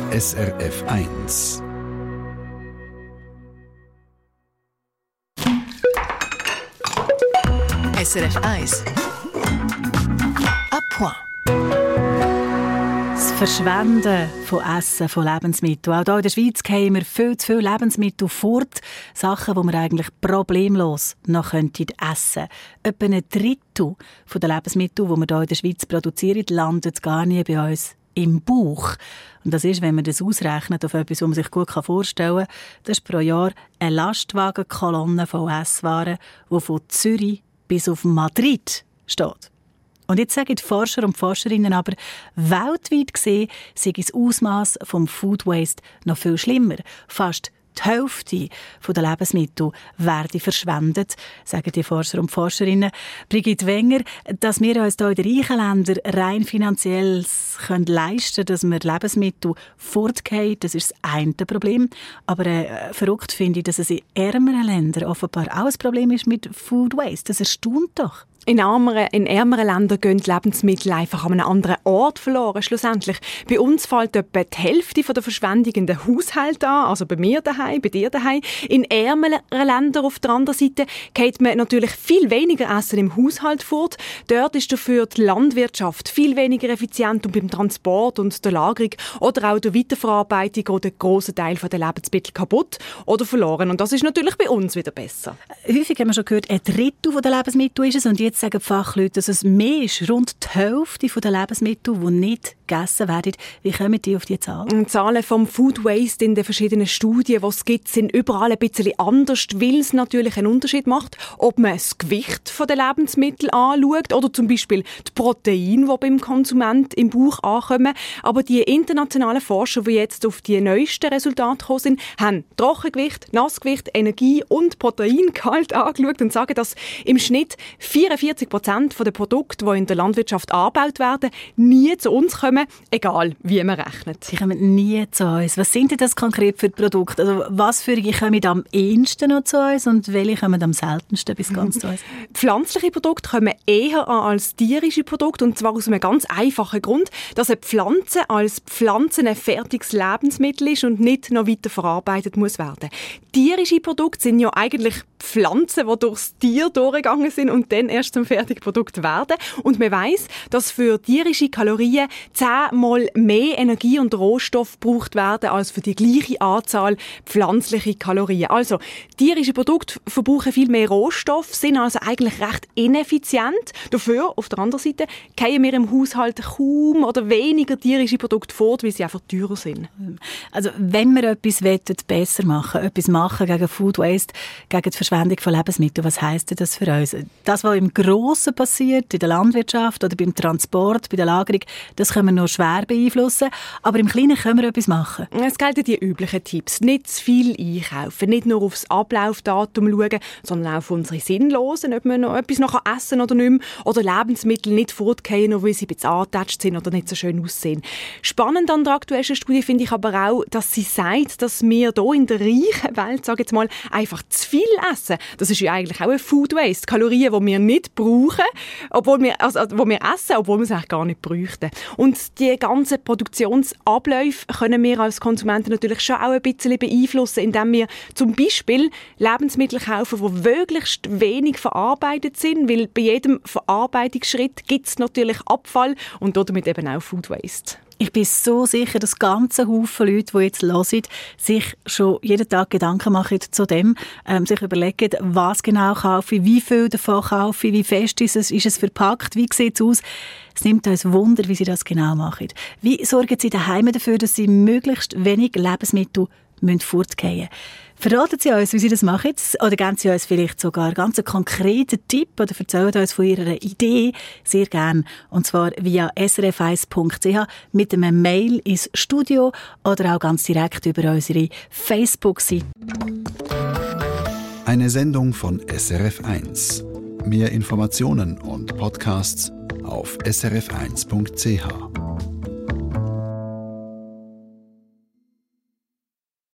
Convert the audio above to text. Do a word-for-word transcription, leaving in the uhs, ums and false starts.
S R F eins. S R F eins. À point. Das Verschwenden von Essen, von Lebensmitteln. Auch hier in der Schweiz gehen wir viel zu viele Lebensmittel fort. Sachen, die wir eigentlich problemlos noch essen könnten. Etwa ein Drittel der Lebensmittel, die wir hier in der Schweiz produzieren, landet gar nie bei uns im Bauch. Und das ist, wenn man das ausrechnet auf etwas, was man sich gut vorstellen kann, das ist pro Jahr eine Lastwagenkolonne von Esswaren, die von Zürich bis auf Madrid steht. Und jetzt sagen die Forscher und Forscherinnen aber, weltweit gesehen sei das Ausmaß vom Food Waste noch viel schlimmer. Fast die Hälfte der Lebensmittel werde verschwendet, sagen die Forscher und Forscherinnen. Brigitte Wenger, dass wir uns hier in den reichen Ländern rein finanziell können leisten können, dass wir Lebensmittel fortgehen, das ist das eine Problem. Aber äh, verrückt finde ich, dass es in ärmeren Ländern offenbar auch ein Problem ist mit Food Waste. Das erstaunt doch. In ärmeren, in ärmeren Ländern gehen die Lebensmittel einfach an einem anderen Ort verloren. Schlussendlich. Bei uns fällt etwa die Hälfte der Verschwendung in den Haushalt an, also bei mir daheim, bei dir daheim. In ärmeren Ländern auf der anderen Seite geht man natürlich viel weniger Essen im Haushalt fort. Dort ist dafür die Landwirtschaft viel weniger effizient und beim Transport und der Lagerung oder auch der Weiterverarbeitung geht ein grosser Teil der Lebensmittel kaputt oder verloren. Und das ist natürlich bei uns wieder besser. Häufig haben wir schon gehört, ein Drittel der Lebensmittel ist es und jetzt sagen die Fachleute, dass es mehr ist, rund die Hälfte der Lebensmittel, die nicht gegessen werden. Wie kommen die auf diese Zahl? Die Zahlen vom Food Waste in den verschiedenen Studien, die es gibt, sind überall ein bisschen anders, weil es natürlich einen Unterschied macht, ob man das Gewicht der Lebensmittel anschaut oder zum Beispiel die Proteine, die beim Konsument im Bauch ankommen. Aber die internationalen Forscher, die jetzt auf die neuesten Resultate gekommen sind, haben Trockengewicht, Nassgewicht, Energie und Proteingehalt angeschaut und sagen, dass im Schnitt vierundvierzig Prozent der Produkte, die in der Landwirtschaft angebaut werden, nie zu uns kommen, egal wie man rechnet. Sie kommen nie zu uns. Was sind denn das konkret für Produkte? Also was für die kommen am ehesten noch zu uns und welche kommen am seltensten bis ganz zu uns? Pflanzliche Produkte kommen eher an als tierische Produkte und zwar aus einem ganz einfachen Grund, dass eine Pflanze als Pflanze ein fertiges Lebensmittel ist und nicht noch weiter verarbeitet muss werden. Tierische Produkte sind ja eigentlich Pflanzen, die durchs Tier durchgegangen sind und dann erst zum Fertigprodukt werden. Und man weiss, dass für tierische Kalorien zehnmal mehr Energie und Rohstoff gebraucht werden als für die gleiche Anzahl pflanzliche Kalorien. Also, tierische Produkte verbrauchen viel mehr Rohstoff, sind also eigentlich recht ineffizient. Dafür, auf der anderen Seite, gehen wir im Haushalt kaum oder weniger tierische Produkte fort, weil sie einfach teurer sind. Also, wenn wir etwas besser machen, etwas machen gegen Food Waste, gegen die Verschwendung von Lebensmitteln, was heisst das für uns? Das, was im Grossen passiert, in der Landwirtschaft oder beim Transport, bei der Lagerung, das können wir nur schwer beeinflussen. Aber im Kleinen können wir etwas machen. Es gelten die üblichen Tipps. Nicht zu viel einkaufen, nicht nur aufs Ablaufdatum schauen, sondern auch auf unsere Sinnlosen, ob man noch etwas noch essen oder nicht mehr. Oder Lebensmittel nicht fortgehen, nur weil sie ein bisschen angetatscht sind oder nicht so schön aussehen. Spannend an der aktuellen Studie finde ich aber auch, dass sie sagt, dass wir hier in der reichen Welt, sage ich jetzt mal, einfach zu viel essen. Das ist ja eigentlich auch ein Food Waste. Kalorien, die wir nicht brauchen, obwohl wir, also, wo wir essen, obwohl wir es eigentlich gar nicht bräuchten. Und die ganzen Produktionsabläufe können wir als Konsumenten natürlich schon auch ein bisschen beeinflussen, indem wir zum Beispiel Lebensmittel kaufen, die möglichst wenig verarbeitet sind, weil bei jedem Verarbeitungsschritt gibt es natürlich Abfall und damit eben auch Food Waste. Ich bin so sicher, dass ganze Haufen Leute, die jetzt hören, sich schon jeden Tag Gedanken machen zu dem, ähm, sich überlegen, was genau kaufe ich, wie viel davon kaufe ich, wie fest ist es, ist es verpackt, wie sieht es aus. Es nimmt uns Wunder, wie sie das genau machen. Wie sorgen sie daheim dafür, dass sie möglichst wenig Lebensmittel fortgehen müssen? Verraten Sie uns, wie Sie das machen? Oder geben Sie uns vielleicht sogar einen ganz konkreten Tipp oder erzählen uns von Ihrer Idee sehr gerne. Und zwar via s r f eins punkt c h mit einem Mail ins Studio oder auch ganz direkt über unsere Facebook-Seite. Eine Sendung von S R F eins. Mehr Informationen und Podcasts auf s r f eins punkt c h.